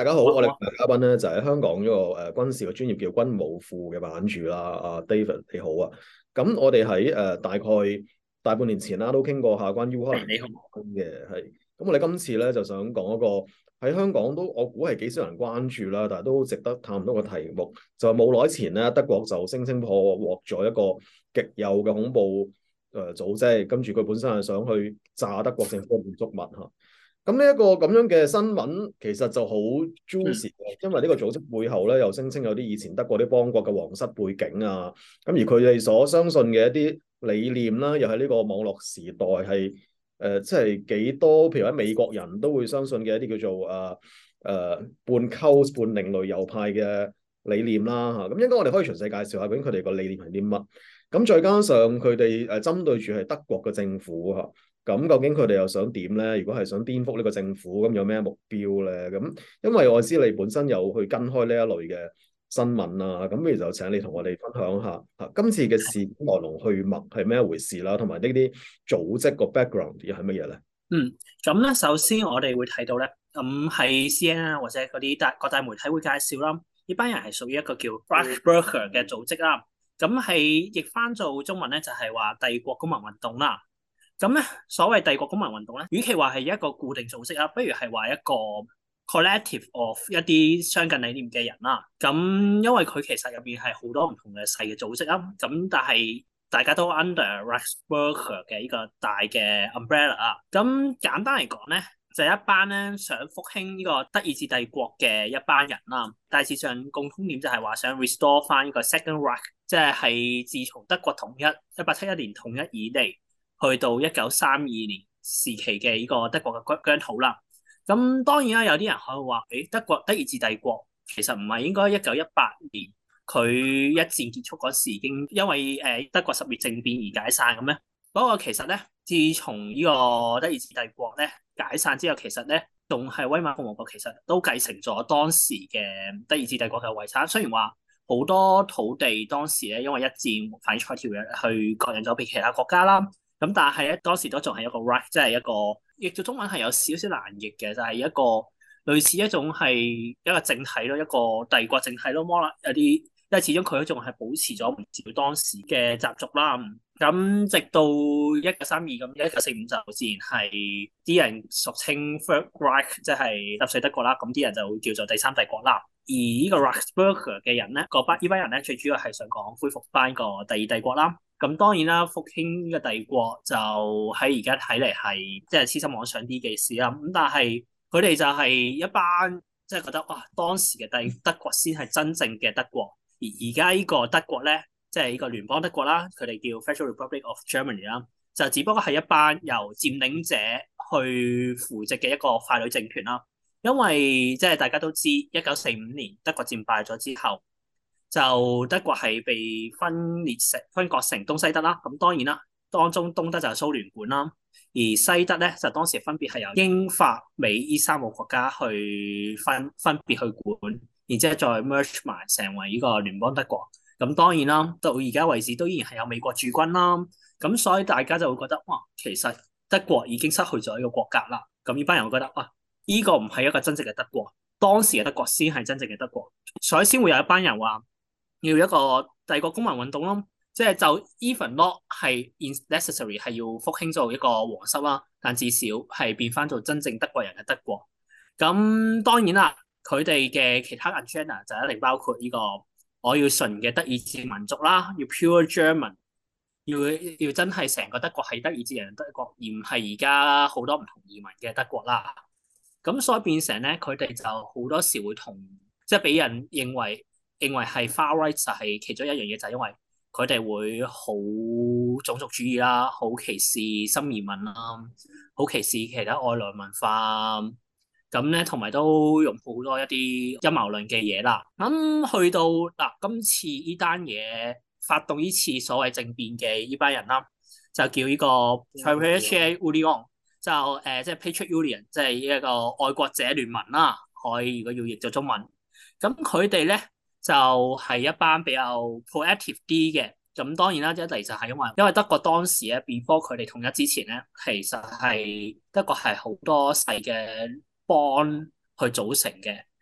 大家好，我哋好啊好啊。 嘅嘉賓咧就喺香港一個軍事嘅專業叫軍武庫嘅版主啦，David 你好啊。咁我哋喺大概大半年前啦，都傾過下關於烏克蘭你好。 嘅係。咁我哋今次咧就想講一個喺香港都我估係幾少人關注啦，但係都值得探討嘅題目。就係冇耐前咧，德國就聲稱破獲咗一個極右嘅恐怖組織，跟住佢本身係想去炸德國政府嘅建築物嚇。咁呢一個咁樣嘅新聞其實就好嗯 juicy 嘅，因為呢個組織背後咧又聲稱有啲以前德國啲邦國嘅皇室背景啊，咁而佢哋所相信嘅一啲理念啦，又喺呢個網絡時代係即係幾多，譬如喺美國人都會相信嘅一啲叫做半 cult 半另類右派嘅理念啦嚇，咁應該我哋可以詳細介紹下究竟佢哋個理念係啲乜，咁再加上佢哋針對住係德國嘅政府嚇。咁究竟佢哋又想點咧？如果係想顛覆呢個政府，咁有咩目標咧？咁因為我知你本身有去跟開呢一類嘅新聞啊，咁不如就請你同我哋分享下今次嘅事件來龍去脈係咩一回事啦，同埋呢啲組織個 background 又係乜嘢咧？ 嗯。咁咧，首先我哋會睇到咧，喺 CNN 或者嗰啲各大媒體會介紹啦，呢班人係屬於一個叫 Reichsbürger 嘅組織啦。咁係譯翻做中文咧，就係話帝國公民運動啦。咁咧，所謂帝國公民運動咧，與其話係一個固定組織啊，不如係話一個 collective of 一啲相近理念嘅人啦。咁因為佢其實入邊係好多唔同嘅細嘅組織啊。咁但係大家都 under Reichsbürger 嘅呢個大嘅 umbrella 啊。咁簡單嚟講咧，就係一班咧想復興呢個德意志帝國嘅一班人啦。大致上共通點就係話想 restore 翻呢個 Second Reich，即係自從德國統一1871年統一以嚟，去到1932年時期嘅呢個德國嘅疆土啦。咁當然啦，有啲人可以話，德意志帝國其實唔係應該1918年佢一戰結束嗰時已經因為德國十月政變而解散嘅咩？不過其實咧，自從呢個德意志帝國咧解散之後，其實咧仲係威瑪共和國其實都繼承咗當時嘅德意志帝國嘅遺產。雖然話好多土地當時咧因為一戰反塞條約去割讓咗俾其他國家啦。咁但係咧，當時都仲係一個 right，即係一個譯做中文係有少少難譯嘅，就係一個類似一種係一個政體咯，一個帝國政體咯。摩拉有啲，因為始終佢都仲係保持咗唔少當時嘅習俗啦。咁直到1932咁1945就自然係啲人俗稱 Third Reich，即係納粹德國啦。咁啲人就會叫做第三帝國啦。而呢個 Reichsbürger 嘅人咧，呢班人咧最主要係想講恢復翻個第二帝國啦。咁當然啦，復興呢個帝國就喺而家睇嚟係即係痴心妄想啲嘅事啦。咁但係佢哋就係一班即係覺得哇，當時嘅德國先係真正嘅德國，而家呢個德國咧，即係呢個聯邦德國啦，佢哋叫 Federal Republic of Germany 啦，就只不過係一班由佔領者去扶植嘅一個傀儡政權啦。因為即係大家都知1945年德國戰敗咗之後，就德國係被分割成東西德啦。咁當然啦，當中東德就係蘇聯管啦，而西德咧就當時分別係由英法美呢三個國家去分別去管，然之後再 merge 埋成為呢個聯邦德國。咁當然啦，到而家為止都依然係有美國駐軍啦。咁所以大家就會覺得哇，其實德國已經失去咗呢個國格啦。咁呢班人會覺得哇，呢個唔係一個真正嘅德國，當時嘅德國先係真正嘅德國，所以先會有一班人話要一個帝國公民運動咯。即係就 even not 係 necessary 係要復興做一個皇室啦，但至少係變翻做真正德國人嘅德國。咁當然啦，佢哋嘅其他 agenda 就一定包括呢個我要純嘅德意志民族啦，要 pure German，要真係成個德國係德意志人德國，而唔係而家好多唔同移民嘅德國啦。咁所以變成咧，佢哋就好多時會同即係俾人認為係 far right， 就係其中一樣嘢，就係因為佢哋會好種族主義啦，好歧視新移民啦，好歧視其他外來文化。咁咧，同埋都用好多一啲陰謀論嘅嘢啦。咁去到嗱，今次呢單嘢發動呢次所謂政變嘅呢班人啦，就叫呢個 Patriot Union， 就即係 Patriot Union， 即係一個愛國者聯盟啦。可以如果要譯做中文，咁佢哋咧就係一班比較 proactive 啲嘅。咁當然啦，一嚟就係因為德國當時咧 before 佢哋統一之前咧，其實係德國係好多細嘅邦去組成嘅。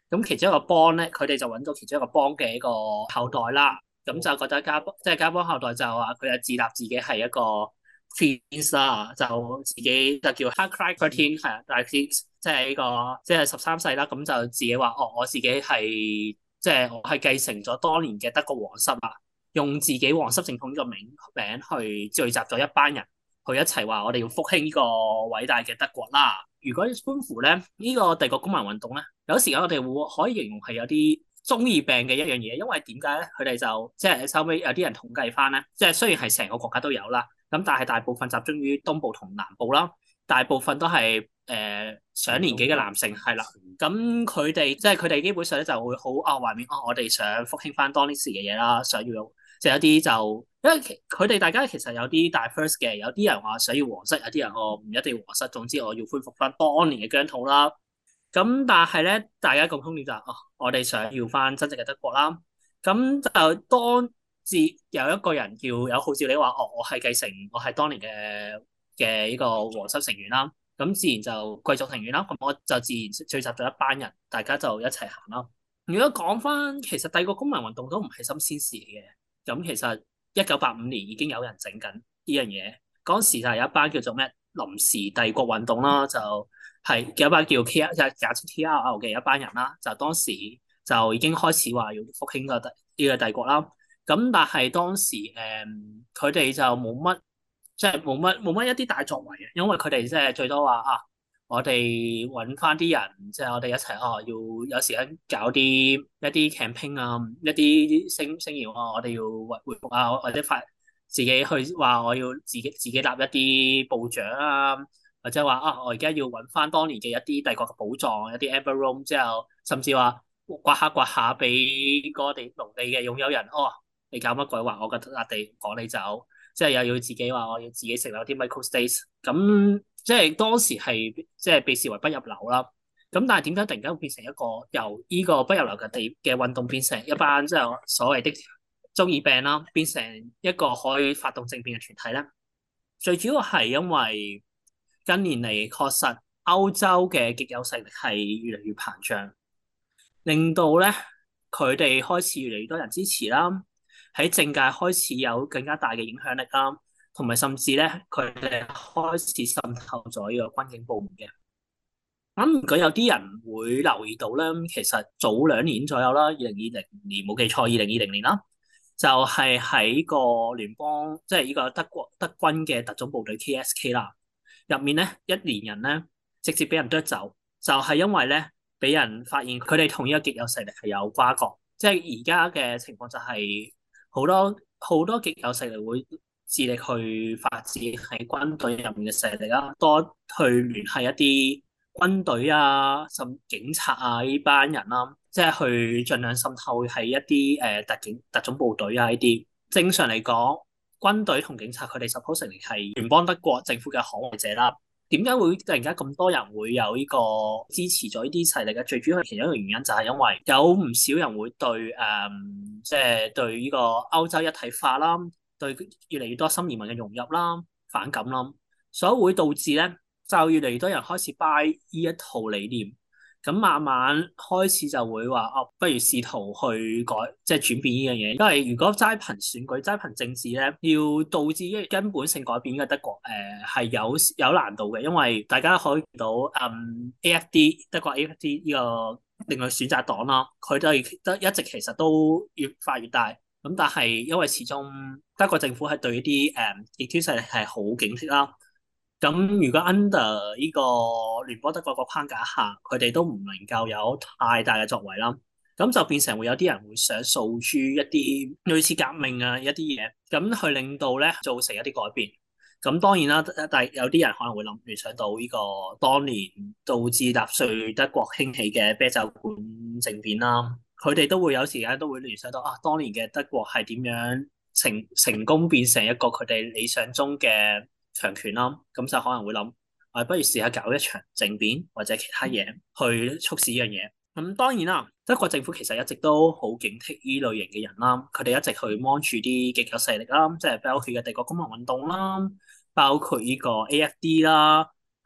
咁其中一個邦咧，佢哋就揾到其中一個邦嘅一個後代啦。咁就覺得加邦後代就話佢就自立自己係一個 prince 啦，就自己就叫 Hakkari 13係啊，大 prince 即係呢個即係13世啦。咁就自己話哦，我自己係即係我係繼承咗當年嘅德國皇室啊，用自己皇室正統呢個名去聚集咗一班人。去一齊話我哋要復興呢個偉大嘅德國啦。如果觀乎咧，呢個帝國公民運動咧，有時間我哋會可以形容係有啲中二病嘅一樣嘢，因為點解咧？佢哋就即係收尾有啲人統計翻咧，即係雖然係成個國家都有啦，咁但係大部分集中於東部同南部啦，大部分都係上年紀嘅男性係啦。咁佢哋即係佢哋基本上咧就會好懷念我哋想復興翻當時嘅嘢啦，想要即係有啲就。因為佢哋大家其實有啲 diverse 嘅，有啲人話想要皇室，有啲人我唔一定要皇室，總之我要恢復翻當年嘅疆土啦。咁但係咧，大家共通點就係、我哋想要翻真正嘅德國啦。咁就當自有一個人有號召你話，我係繼承，我係當年嘅呢個皇室成員啦。咁自然就貴族成員啦。咁我就自然聚集咗一班人，大家就一齊行啦。如果講翻，其實帝國公民運動都唔係新鮮事嚟嘅。咁其實1985年已經有人整緊呢樣嘢，嗰時就係有一班叫做咩臨時帝國運動啦，就係有一班叫 K 就係假設 TRL 嘅一班人啦，就當時就已經開始話要復興呢個帝國啦。咁但係當時佢哋就冇乜即係冇乜一啲大作為嘅，因為佢哋即係最多話我哋揾翻啲人，即係我哋一齊要有時間搞一啲 campaign 啊，一啲聲謠啊，我哋要回復啊，或者自己去話我要自己立一啲部長啊，或者話我而家要揾翻當年嘅一啲帝國嘅寶藏，一啲 Amber Room 之後，甚至話刮下俾嗰地農地嘅擁有人，你搞乜鬼話？我嘅地趕你走，即係又要自己話我要自己成立啲 micro states 咁。即係當時係即係被視為不入流啦，咁但係點解突然間會變成一個由呢個不入流嘅運動變成一班即係所謂的中二病啦，變成一個可以發動政變嘅團體咧？最主要係因為近年嚟確實歐洲嘅極右勢力係越嚟越膨脹，令到咧佢哋開始越嚟越多人支持啦，喺政界開始有更加大嘅影響力啦。同埋甚至咧，佢哋開始滲透咗呢個軍警部門嘅。咁如果有啲人會留意到咧，其實早2年左右啦，2020年冇記錯，2020年啦，就係喺個聯邦，即係呢個德軍嘅特種部隊 KSK 啦，入面咧一連人咧直接俾人剁走，就係因為咧俾人發現佢哋同呢個極右勢力係有瓜葛，即係而家嘅情況就係好多極右勢力會致力去發展喺軍隊入面嘅勢力啦，多去聯繫一啲軍隊啊、甚警察啊呢班人啦，即係去盡量滲透喺一啲特種部隊啊呢啲。正常嚟講，軍隊同警察佢哋 supposedly 係聯邦德國政府嘅捍衞者啦。點解會突然間咁多人會有呢個支持咗呢啲勢力嘅？最主要其中一個原因就係因為有唔少人會對即係對呢個歐洲一體化啦。對越嚟越多新移民嘅融入啦、反感啦，所以會導致咧就越嚟越多人開始 buy 呢一套理念，咁慢慢開始就會話不如試圖去即係轉變呢樣嘢。因為如果齋憑選舉、齋憑政治咧，要導致一根本性改變嘅德國係有難度嘅，因為大家可以見到AFD 德國 AFD 呢個另外選擇黨啦，佢哋一直其實都越發越大。咁但係因為始終德國政府係對呢啲極端勢力係好警惕啦。咁如果 under 呢個聯邦德國個框架下，佢哋都唔能夠有太大嘅作為啦。咁就變成會有啲人會想訴諸一啲類似革命啊一啲嘢，咁去令到咧造成一啲改變。咁當然啦，但係有啲人可能會聯想到呢個當年導致納粹德國興起嘅啤酒館政變啦。佢哋都會有時間都會聯想到當年嘅德國係點樣成功變成一個佢哋理想中嘅強權啦，咁就可能會諗，不如試下搞一場政變或者其他嘢去促使呢樣嘢。咁當然啦，德國政府其實一直都好警惕呢類型嘅人啦，佢哋一直去 mon 住啲極右勢力啦，即係包括嘅帝國公民運動啦，包括呢個 AFD 啦。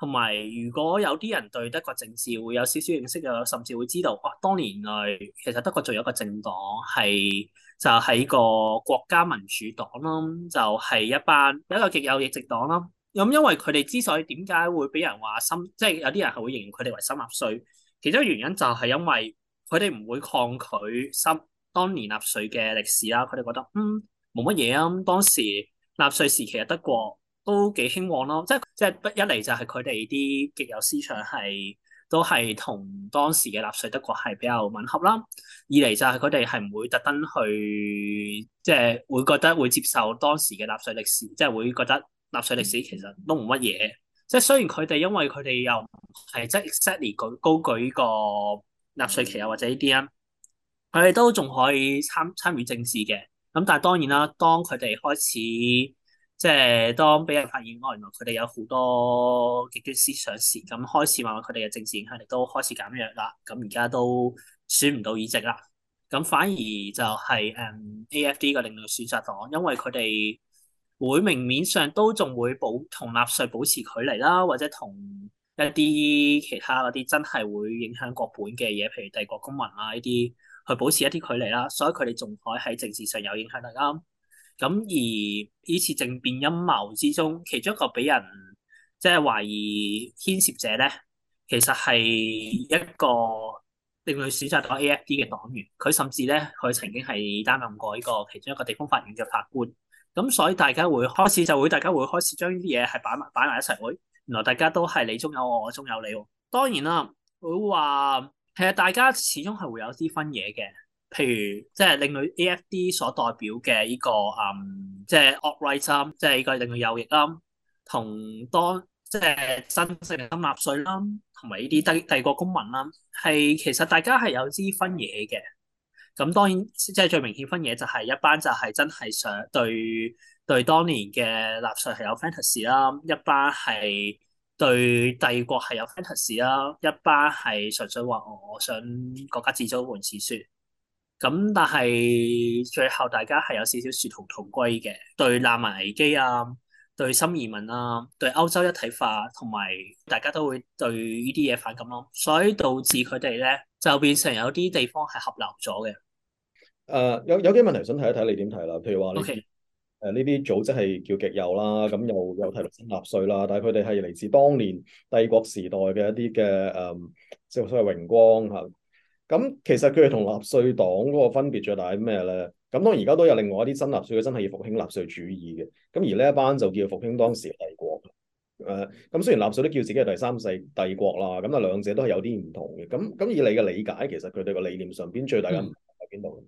同埋如果有啲人對德國政治會有少少認識嘅，甚至會知道，哇！當年來其實德國仲有一個政黨係就係呢個國家民主黨啦，就係一個極右翼政黨啦。咁因為佢哋之所以點解會俾人話即係有啲人係會形容佢哋為深納粹，其中原因就係因為佢哋唔會抗拒當年納粹嘅歷史啦。佢哋覺得冇乜嘢啊，當時納粹時期嘅德國都幾興旺咯，即係一嚟就係佢哋啲極右思想都係同當時嘅納粹德國係比較吻合啦。二嚟就係佢哋係唔會特登去，即係會覺得會接受當時嘅納粹歷史，即係會覺得納粹歷史其實都冇乜嘢。即係雖然佢哋因為佢哋又唔係即係 exactly 高舉呢個納粹旗啊或者呢啲啊，佢哋都仲可以參與政治嘅。咁但係當然啦，當佢哋開始即係當俾人發現，原來佢哋有好多極端思想時，咁開始慢慢佢哋嘅政治影響力都開始減弱啦。咁而家都選唔到議席啦。咁反而就係AFD 嘅另類選擇黨，因為佢哋會明面上都仲會同納粹保持距離啦，或者同一啲其他嗰啲真係會影響國本嘅嘢，譬如帝國公民啊呢啲，去保持一啲距離啦。所以佢哋仲可以喺政治上有影響力啦。咁而呢次政變陰謀之中，其中一個俾人即係懷疑牽涉者咧，其實係一個另類選擇黨 AFD 嘅黨員，佢甚至咧佢曾經係擔任過呢個其中一個地方法院嘅法官。咁所以大家會開始將呢啲嘢係擺埋一齊，原來大家都係你中有我，我中有你喎。當然啦，會話其實大家始終係會有啲分野嘅。譬如即係另類 AFD 所代表嘅呢個即係 alt-right 啦，即係呢個另類右翼啦，同即係真正嘅納粹啦，同埋呢啲帝國公民啦，係其實大家係有啲分野嘅。咁當然即係最明顯分野就係一班就係真係想對當年嘅納粹係有 fantasy 啦，一班係對帝國係有 fantasy 啦，一班係純粹話我想國家自組換次説。咁但係最後大家係有少少殊途同歸嘅，對難民危機啊，對新移民啊，對歐洲一體化，同埋大家都會對呢啲嘢反感咯，所以導致佢哋咧就變成有啲地方係合流咗嘅。 有幾個問題想睇一睇，你點睇啦？譬如話你 OK， 呢啲組織係叫極右啦，咁又提到新納粹啦，但係佢哋係嚟自當年帝國時代嘅一啲嘅即係所謂榮光嚇。咁其實佢哋同納粹黨嗰個分別最大係咩咧？咁當然而家都有另外一啲新納粹嘅真係要復興納粹主義嘅，咁而呢一班就叫復興當時嘅帝國。咁雖然納粹都叫自己係第三世帝國啦，咁但兩者都係有啲唔同嘅。咁以你嘅理解，其實佢哋個理念上邊最大嘅唔同喺邊度？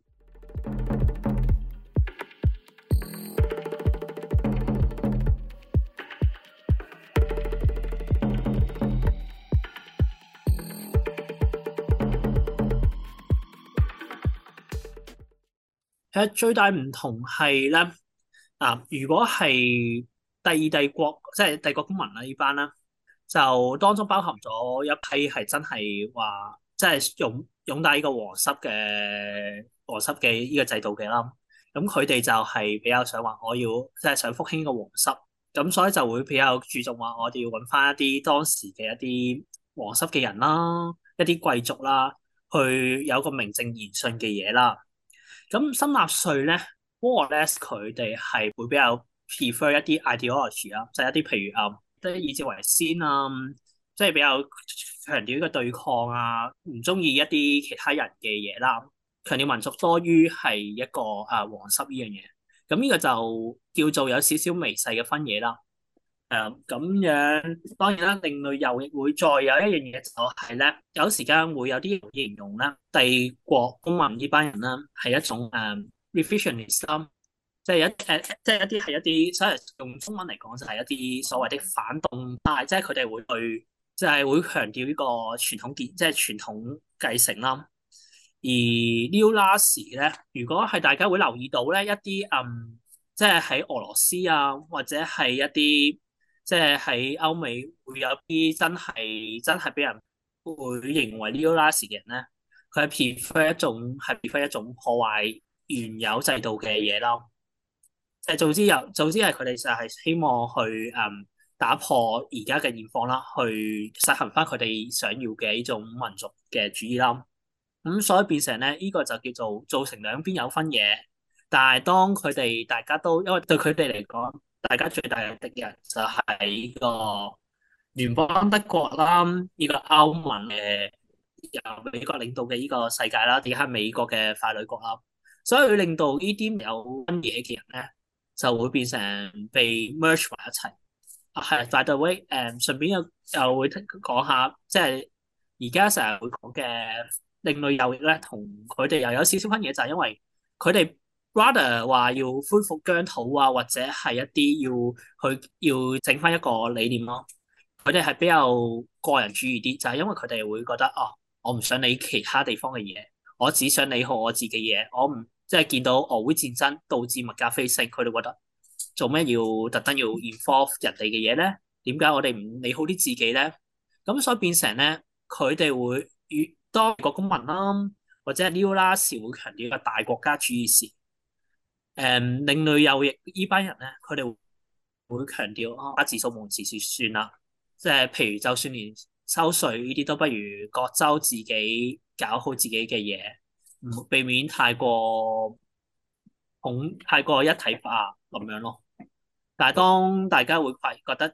其實最大唔同係咧，如果係第二帝國，即係帝國公民啦呢班啦，就當中包含咗一批係真係話，即係擁戴呢個皇室嘅呢個制度嘅啦。咁佢哋就係比較想話，我要即係想復興呢個皇室，咁所以就會比較注重話，我哋要揾翻一啲當時嘅一啲皇室嘅人啦，一啲貴族啦，去有個名正言順嘅嘢啦。咁新納粹咧 more or less 佢哋係會比較 prefer 一啲 ideology 啦，就係一啲譬如即係以治為先啊，即係比較強調呢個對抗啊，唔中意一啲其他人嘅嘢啦，強調民族多於係一個皇室呢樣嘢。咁呢個就叫做有少少微細嘅分野啦。咁樣當然啦，另類右翼會再有一樣嘢就係咧，有時間會有啲形容咧，帝國公民呢班人啦係一種revisionist 啦，即係即係一啲係一啲，所謂用中文嚟講就係一啲所謂的反動派，即係佢哋會對，就係會強調呢個傳統即係傳統繼承啦。而 Neo-Nazi 咧，如果係大家會留意到咧，一啲即係喺俄羅斯啊，或者係一啲。即係喺歐美會有啲真係俾人會認為 Neo-Nazi 嘅人咧，佢係 prefer 一種破壞原有制度嘅嘢咯。即係總之係佢哋就係希望去打破而家嘅現況啦，去實行翻佢哋想要嘅呢種民族嘅主義啦。咁所以變成咧，呢個就叫做造成兩邊有分野。但係當佢哋大家都因為對佢哋嚟講，大家最大嘅敵人就係呢個聯邦德國啦，呢個歐盟嘅由美國領導嘅呢個世界啦，而係美國嘅傀儡國啦。所以令到呢啲有分野嘅人咧，就會變成被 merge 埋一齊。係，by the way，順便又會講下，即係而家成日會講嘅另類右翼咧，同佢哋又有少少分野，就係因為佢哋 rather 話要恢復疆土啊，或者係一啲要整翻一個理念咯。佢哋係比較個人主義啲，就係因為佢哋會覺得哦，我唔想理其他地方嘅嘢，我只想理好我自己嘢。我唔即係見到俄烏戰爭導致物價飛升，佢哋覺得做咩要特登要 involve 人哋嘅嘢咧？點解我哋唔理好啲自己咧？咁所以變成咧，佢哋會越多個公民啦，或者係 Neo 啦時會強調一個大國家主義時，另類右翼呢班人咧，佢哋會強調啊，自掃門前雪算啦。即係譬如，就算連收稅呢啲都不如各州自己搞好自己嘅嘢，唔避免太過一體化咁樣咯。但係當大家會覺得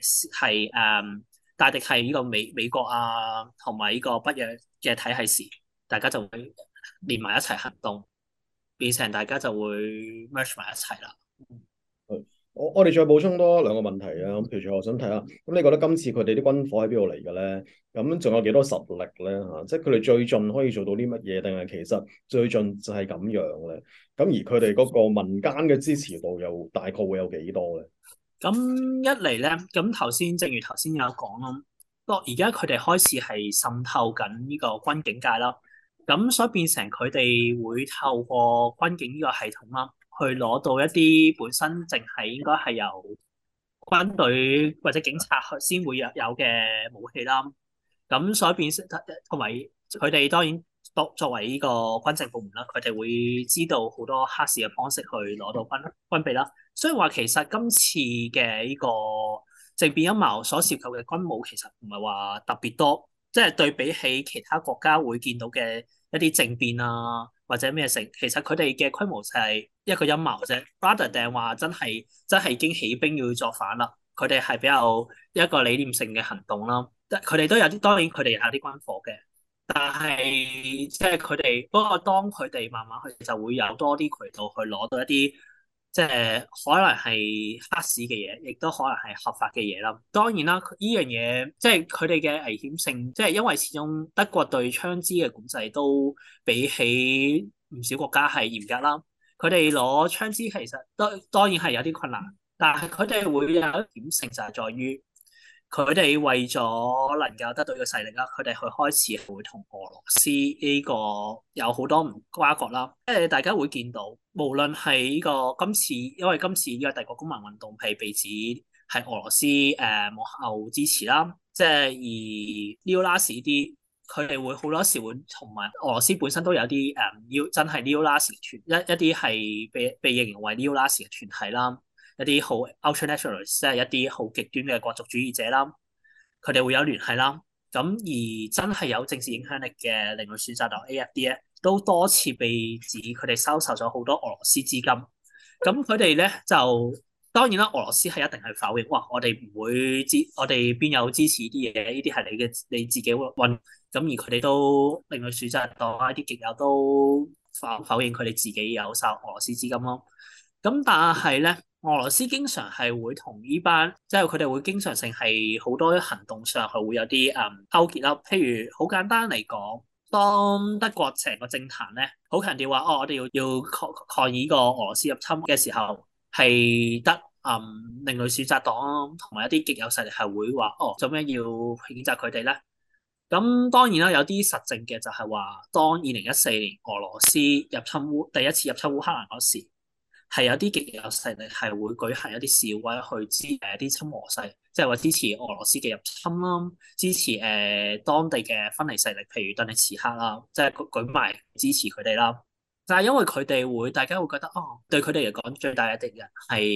大敵係呢個美國啊，同埋呢個北約嘅體系時，大家就會連埋一齊行動，變成大家就會 merge 埋一齊啦。 我哋再補充多兩個問題啊。咁譬如我想睇下，咁你覺得今次佢哋啲軍火喺邊度嚟嘅咧？咁仲有幾多實力咧？嚇，即係佢哋最盡可以做到啲乜嘢？定係其實最盡就係咁樣咧？咁而佢哋嗰個民間嘅支持度又大概會有幾多咧？ 咁一嚟咧，咁正如頭先有講咯，而家佢哋開始係滲透緊呢個軍警界啦，咁所以變成佢哋會透過軍警呢個系統啦，去攞到一啲本身淨係應該係由軍隊或者警察先會有嘅武器啦。咁所以變成同埋佢哋當然作為呢個軍政部門啦，佢哋會知道好多黑市嘅方式去攞到軍備啦。所以話其實今次嘅呢個政變陰謀所涉及嘅軍武其實唔係話特別多，即係對比起其他國家會見到嘅一啲政變啊或者咩成，其實佢哋嘅規模就係一個陰謀啫，rather 定話真係已經起兵要作反啦。佢哋係比較一個理念性嘅行動啦。佢哋都有啲，當然佢哋有啲軍火嘅，但係即係佢哋不過當佢哋慢慢去就會有多啲渠道去攞到一啲即係可能係黑市嘅嘢，亦都可能係合法嘅嘢啦。當然啦，呢樣嘢即係佢哋嘅危險性，即係因為始終德國對槍支嘅管制都比起唔少國家係嚴格啦。佢哋攞槍支其實當然係有啲困難，但係佢哋會有一點性就係在於。佢哋為咗能夠得到呢個勢力啦，佢哋去開始會同俄羅斯呢個有好多唔瓜葛啦。即係大家會見到，無論係呢個因為今次呢個帝國公民運動係被指係俄羅斯幕後支持啦，即係而 Neo Nazi 啲，佢哋會好多時會同埋俄羅斯本身都有啲要真係 Neo Nazi 團一啲係被形容為 Neo Nazi 嘅團體啦。一啲好 ultranationalist，即係一啲好極端嘅國族主義者啦，佢哋會有聯繫啦。咁而真係有政治影響力嘅另類選擇黨 AFD 咧，都多次被指佢哋收受咗好多俄羅斯資金。咁佢哋咧就當然啦，俄羅斯係一定係否認，哇！我哋唔會我哋邊有支持啲嘢？呢啲係你自己運。咁而佢哋都另類選擇黨一啲極右都否認佢哋自己有收俄羅斯資金咯。咁但係咧，俄羅斯經常係會同呢班，即係佢哋會經常性係好多行動上係會有啲勾結啦。譬如好簡單嚟講，當德國成個政壇咧好強調話，哦，我哋要抗議個俄羅斯入侵嘅時候，係得另類選擇黨同埋一啲極右勢力係會話，哦，做咩要譴責佢哋咧？咁當然啦，有啲實證嘅就係話，當2014年俄羅斯第一次入侵烏克蘭嗰時。係有啲極右勢力係會舉行一啲示威去支持一啲親俄勢，即係話支持俄羅斯嘅入侵啦，支持當地嘅分離勢力，譬如頓涅茨克啦，即係舉埋支持佢哋啦。但係因為佢哋大家會覺得哦，對佢哋嚟講最大嘅敵人係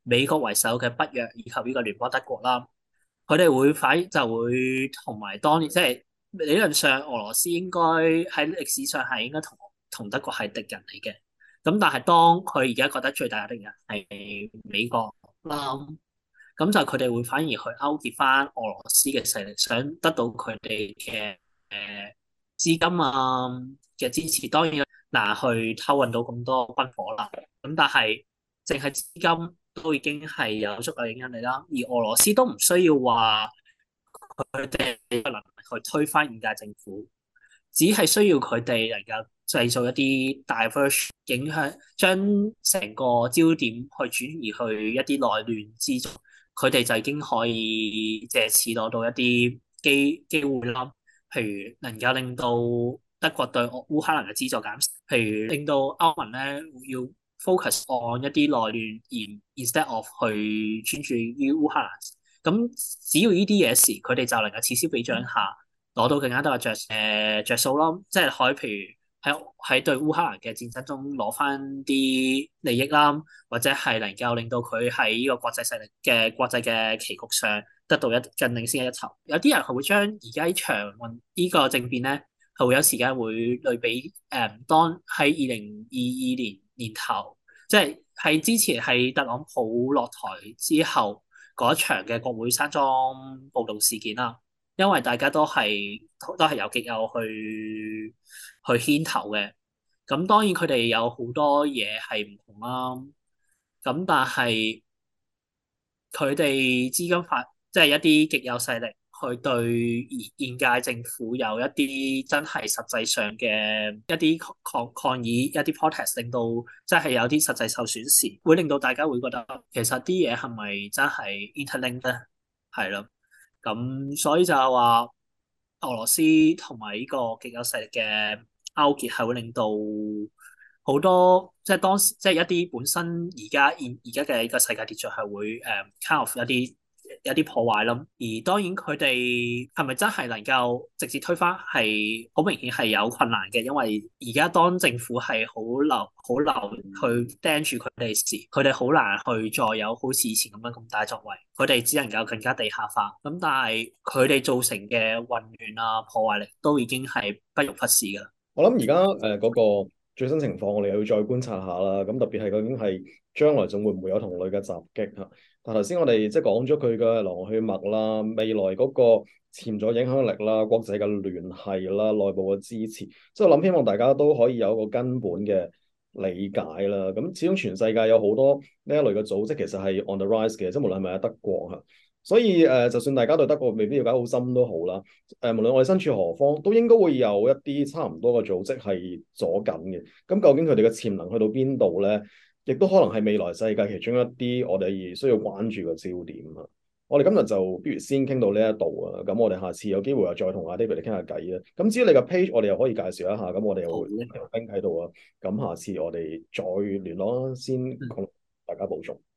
美國為首嘅北約以及呢個聯邦德國啦，佢哋就會同埋當年即係理論上俄羅斯應該喺歷史上係應該同德國係敵人嚟嘅。咁但係當佢而家覺得最大嘅敵人係美國啦，咁就佢哋會反而去勾結翻俄羅斯嘅勢力，想得到佢哋嘅資金啊嘅支持。當然難去偷運到咁多軍火啦。咁但係淨係資金都已經係有足夠影響力啦。而俄羅斯都唔需要話佢哋嘅能力去推翻現屆政府，只係需要佢哋能夠製造一啲 diverse 影響，將成個焦點去轉移去一啲內亂之中，佢哋就已經可以借此攞到一啲機會啦。譬如能夠令到德國對烏克蘭嘅資助減少，譬如令到歐盟咧要 focus on 一啲內亂，而 instead of 去專注於烏克蘭。咁只要呢啲嘢時，佢哋就能夠此消彼長下攞到更加多嘅着數咯。即係可以譬如喺對烏克蘭嘅戰爭中攞翻啲利益啦，或者係能夠令到佢喺呢個國際勢力嘅國際嘅棋局上得到更領先嘅一籌。有啲人係會將而家呢場呢個政變咧，係會有時間會類比當喺2022年年頭，即係喺之前係特朗普落台之後嗰場嘅國會山莊暴動事件啦。因為大家都係有極右去牽頭嘅，咁當然佢哋有好多嘢係唔同啦。咁但係佢哋資金發，即係一啲極右勢力，去對現屆政府有一啲真係實際上嘅一啲抗議、一啲 protest，令到真係有啲實際受損時，會令到大家會覺得其實啲嘢係咪真係 interlink 咧？係咯。咁所以就係話俄羅斯同埋呢個極右勢力嘅勾結係會令到好多即係當時即係一啲本身而家嘅呢個世界秩序係會kind of 一啲破壞啦。而當然佢哋係咪真係能夠直接推翻係好明顯係有困難嘅，因為而家當政府係好流去盯住佢哋時，佢哋好難去再有好似以前咁樣咁大作為，佢哋只能夠更加地下化。咁但係佢哋造成嘅混亂啊破壞力都已經係不容忽視㗎啦。 我諗而家嗰個最新情況，我哋又要再觀察下啦。咁特別係究竟係將來仲會唔會有同類嘅襲擊嚇？但頭先我哋即係講咗佢嘅來龍去脈啦，未來嗰個潛在影響力啦、國際嘅聯繫啦、內部嘅支持，即係我諗希望大家都可以有一個根本嘅理解啦。咁始終全世界有好多呢一類嘅組織，其實係 on the rise 嘅，即係無論係咪喺德國嚇。所以就算大家對德國未必了解好深都好啦。無論我哋身處何方，都應該會有一啲差唔多嘅組織係阻緊嘅。咁究竟佢哋嘅潛能去到邊度咧？亦都可能係未來世界其中一啲我哋需要關注嘅焦點啊！我哋今日就不如先傾到呢一度啊。咁我哋下次有機會又再同阿 David 嚟傾下偈啊。咁至於你嘅 page，我哋又可以介紹一下。咁我哋又會有 link 喺度啊。咁下次我哋再聯絡啦，先同大家保重。